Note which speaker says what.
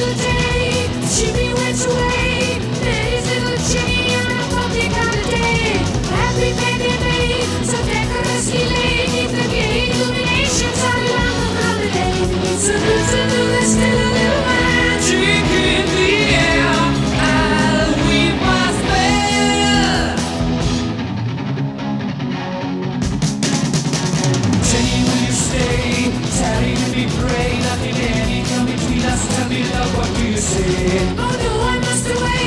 Speaker 1: the day. Jimmy went away. Met his little Jenny on a public holiday. Happy baby made, so decorously laid. Neath the gay illuminations all along the holiday. So there's still a little magic in the air, and we must bear. Jenny, will you stay? Tarry to be pray. Nothing any come between us. Tell me, love, what do you say? Oh no, I must away.